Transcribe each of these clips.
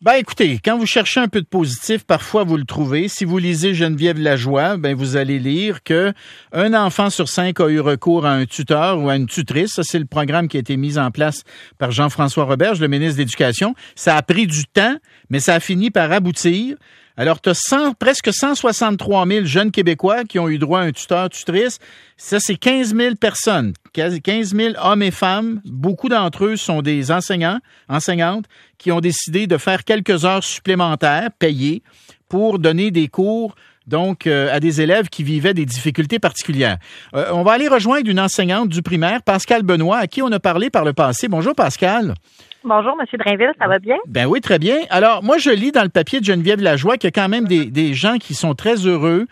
Ben écoutez, quand vous cherchez un peu de positif, parfois vous le trouvez. Si vous lisez Geneviève Lajoie, ben vous allez lire que un enfant sur 5 a eu recours à un tuteur ou à une tutrice. Ça, c'est le programme qui a été mis en place par Jean-François Roberge, le ministre de l'Éducation. Ça a pris du temps, mais ça a fini par aboutir. Alors, tu as presque 163 000 jeunes Québécois qui ont eu droit à un tuteur, tutrice. Ça, c'est 15 000 personnes, 15 000 hommes et femmes. Beaucoup d'entre eux sont des enseignants, enseignantes qui ont décidé de faire quelques heures supplémentaires payées pour donner des cours donc à des élèves qui vivaient des difficultés particulières. On va aller rejoindre une enseignante du primaire, Pascal Benoît, à qui on a parlé par le passé. Bonjour, Pascal. Bonjour, M. Drainville, ça va bien? Ben oui, très bien. Alors, moi, je lis dans le papier de Geneviève Lajoie qu'il y a quand même des gens qui sont très heureux.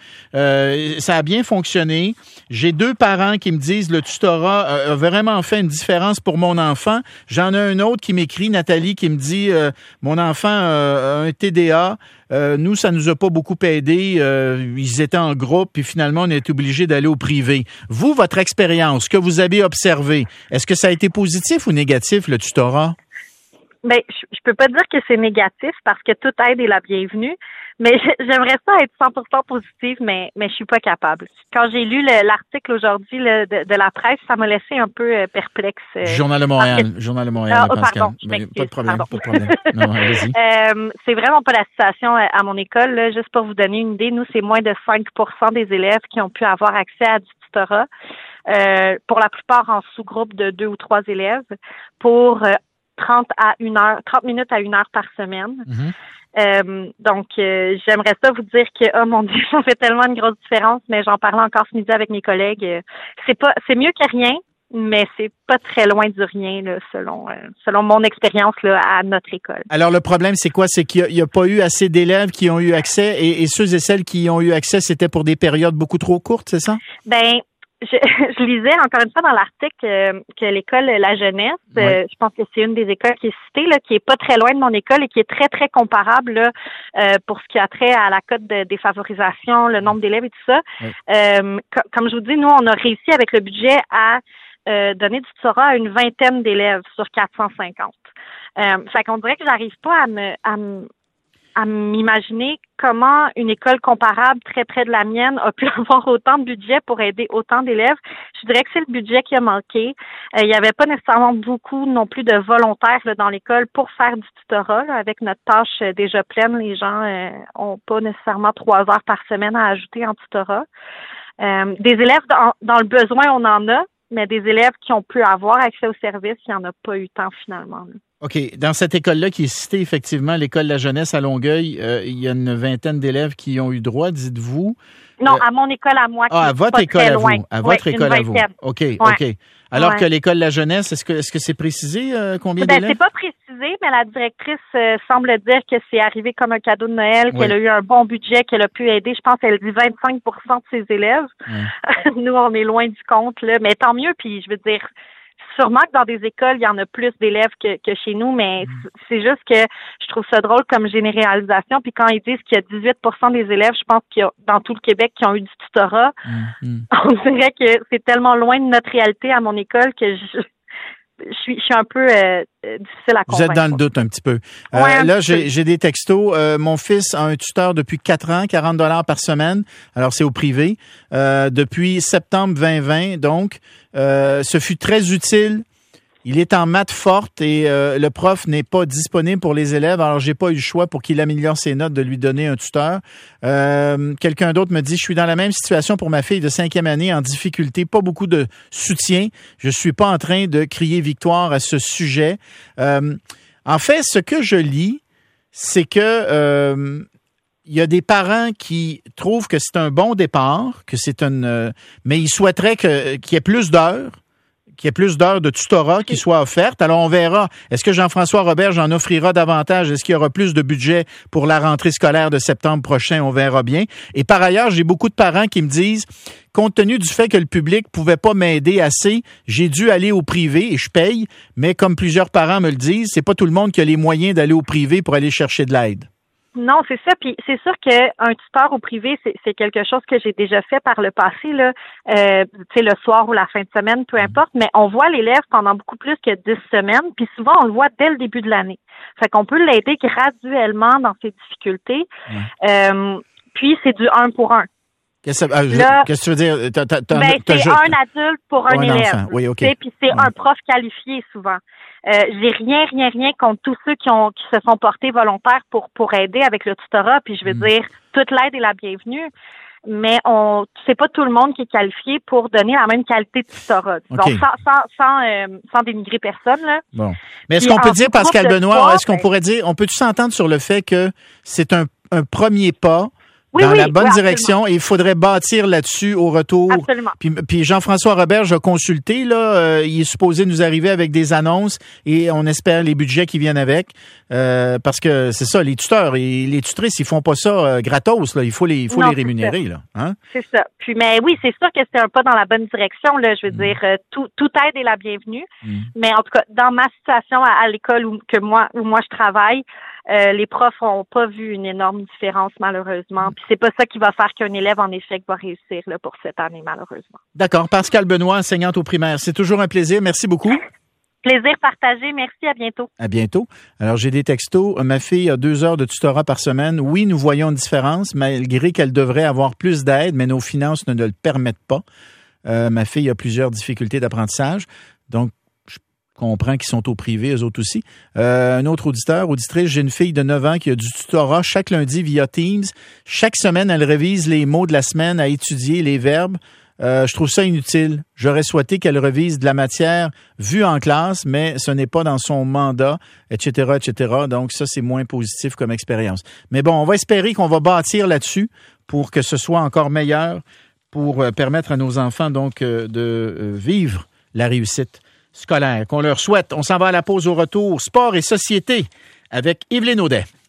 Ça a bien fonctionné. J'ai 2 parents qui me disent le tutorat a vraiment fait une différence pour mon enfant. J'en ai un autre qui m'écrit, Nathalie, qui me dit mon enfant a un TDA. Nous, ça nous a pas beaucoup aidé. Ils étaient en groupe, puis finalement, on est obligé d'aller au privé. Vous, votre expérience, ce que vous avez observé, est-ce que ça a été positif ou négatif, le tutorat? Ben, je peux pas dire que c'est négatif parce que toute aide est la bienvenue, mais j'aimerais ça être 100% positive, mais je suis pas capable. Quand j'ai lu l'article aujourd'hui de la presse, ça m'a laissé un peu perplexe. Journal de Montréal, Pascal. Pardon, Pas de problème, pas de problème. Non, allez-y. C'est vraiment pas la situation à mon école, là. Juste pour vous donner une idée, nous, c'est moins de 5% des élèves qui ont pu avoir accès à du tutorat. Pour la plupart en sous-groupe de 2 ou 3 élèves, pour 30 minutes à 1 heure par semaine. Mm-hmm. Donc, j'aimerais ça vous dire que, oh mon Dieu, ça fait tellement une grosse différence, mais j'en parlais encore ce midi avec mes collègues. C'est mieux que rien, mais c'est pas très loin du rien, là, selon mon expérience là, à notre école. Alors, le problème, c'est quoi? C'est qu'il n'y a pas eu assez d'élèves qui ont eu accès et ceux et celles qui ont eu accès, c'était pour des périodes beaucoup trop courtes, c'est ça? Ben, je lisais encore une fois dans l'article que l'école La Jeunesse, je pense que c'est une des écoles qui est citée, là, qui est pas très loin de mon école et qui est très, très comparable là, pour ce qui a trait à la cote de défavorisation, le nombre d'élèves et tout ça. Oui. Comme je vous dis, nous, on a réussi avec le budget à donner du tutorat à une vingtaine d'élèves sur 450. Fait qu'on dirait que j'arrive pas à m'imaginer comment une école comparable très près de la mienne a pu avoir autant de budget pour aider autant d'élèves. Je dirais que c'est le budget qui a manqué. Il n'y avait pas nécessairement beaucoup non plus de volontaires là, dans l'école pour faire du tutorat. Là. Avec notre tâche déjà pleine, les gens ont pas nécessairement 3 heures par semaine à ajouter en tutorat. Des élèves dans le besoin, on en a, mais des élèves qui ont pu avoir accès au service, il n'y en a pas eu tant finalement. Là. OK. Dans cette école-là qui est citée, effectivement, l'école de la jeunesse à Longueuil, il y a une vingtaine d'élèves qui ont eu droit, dites-vous. Non, à mon école à moi. À votre école à vous. À votre école à vous. OK, ouais. OK. Alors que l'école de la jeunesse, est-ce que c'est précisé combien d'élèves? C'est pas précisé, mais la directrice semble dire que c'est arrivé comme un cadeau de Noël, qu'elle a eu un bon budget, qu'elle a pu aider. Je pense qu'elle dit 25% de ses élèves. Nous, on est loin du compte, là. Mais tant mieux, puis je veux dire, sûrement que dans des écoles, il y en a plus d'élèves que chez nous, mais c'est juste que je trouve ça drôle comme généralisation. Puis quand ils disent qu'il y a 18% des élèves, je pense qu'il y a dans tout le Québec qui ont eu du tutorat. On dirait que c'est tellement loin de notre réalité à mon école que je suis un peu difficile à convaincre. Vous êtes dans le doute un petit peu. Là, j'ai des textos. Mon fils a un tuteur depuis 4 ans, 40 $ par semaine. Alors, c'est au privé. Depuis septembre 2020, donc, ce fut très utile. Il est en maths forte et le prof n'est pas disponible pour les élèves. Alors, j'ai pas eu le choix pour qu'il améliore ses notes de lui donner un tuteur. Quelqu'un d'autre me dit, je suis dans la même situation pour ma fille de 5e année en difficulté. Pas beaucoup de soutien. Je suis pas en train de crier victoire à ce sujet. En fait, ce que je lis, c'est que il y a des parents qui trouvent que c'est un bon départ, que c'est mais ils souhaiteraient qu'il y ait plus d'heures. Qu'il y ait plus d'heures de tutorat qui soient offertes. Alors, on verra. Est-ce que Jean-François Roberge en offrira davantage? Est-ce qu'il y aura plus de budget pour la rentrée scolaire de septembre prochain? On verra bien. Et par ailleurs, j'ai beaucoup de parents qui me disent, compte tenu du fait que le public pouvait pas m'aider assez, j'ai dû aller au privé et je paye. Mais comme plusieurs parents me le disent, c'est pas tout le monde qui a les moyens d'aller au privé pour aller chercher de l'aide. Non, c'est ça. Puis c'est sûr qu'un tuteur au privé, c'est quelque chose que j'ai déjà fait par le passé, là. Tu sais, le soir ou la fin de semaine, peu importe. Mais on voit l'élève pendant beaucoup plus que 10 semaines. Puis souvent, on le voit dès le début de l'année. Fait qu'on peut l'aider graduellement dans ses difficultés. Puis c'est du 1 pour 1. Qu'est-ce que tu veux dire? C'est un adulte pour un élève. Oui, OK. Puis c'est un prof qualifié souvent. J'ai rien contre tous ceux qui se sont portés volontaires pour aider avec le tutorat. Puis je veux dire, toute l'aide est la bienvenue. Mais c'est pas tout le monde qui est qualifié pour donner la même qualité de tutorat. Donc sans dénigrer personne, là. Bon. Mais est-ce qu'on peut dire, Pascal Benoît, pourrait dire, on peut-tu s'entendre sur le fait que c'est un premier pas dans la bonne direction, et il faudrait bâtir là-dessus au retour. Absolument. Puis Jean-François Robert, j'ai consulté, là, il est supposé nous arriver avec des annonces et on espère les budgets qui viennent avec, parce que c'est ça, les tuteurs et les tutrices, ils font pas ça gratos, là, il faut les rémunérer, là. Hein? C'est ça. Puis, mais oui, c'est sûr que c'est un pas dans la bonne direction, là, je veux dire, toute aide est la bienvenue, mais en tout cas, dans ma situation à l'école où moi je travaille, les profs n'ont pas vu une énorme différence, malheureusement. Puis c'est pas ça qui va faire qu'un élève en échec va réussir là, pour cette année, malheureusement. D'accord. Pascal Benoît, enseignante au primaire. C'est toujours un plaisir. Merci beaucoup. Plaisir partagé. Merci. À bientôt. À bientôt. Alors, j'ai des textos. Ma fille a 2 heures de tutorat par semaine. Oui, nous voyons une différence, malgré qu'elle devrait avoir plus d'aide, mais nos finances ne le permettent pas. Ma fille a plusieurs difficultés d'apprentissage. Donc, comprend qu'ils sont au privé, eux autres aussi. Un autre auditrice, j'ai une fille de 9 ans qui a du tutorat chaque lundi via Teams. Chaque semaine, elle révise les mots de la semaine à étudier, les verbes. Je trouve ça inutile. J'aurais souhaité qu'elle révise de la matière vue en classe, mais ce n'est pas dans son mandat, etc., etc. Donc, ça, c'est moins positif comme expérience. Mais bon, on va espérer qu'on va bâtir là-dessus pour que ce soit encore meilleur, pour permettre à nos enfants, donc, de vivre la réussite scolaire qu'on leur souhaite. On s'en va à la pause au retour. Sport et société avec Yveline Audet.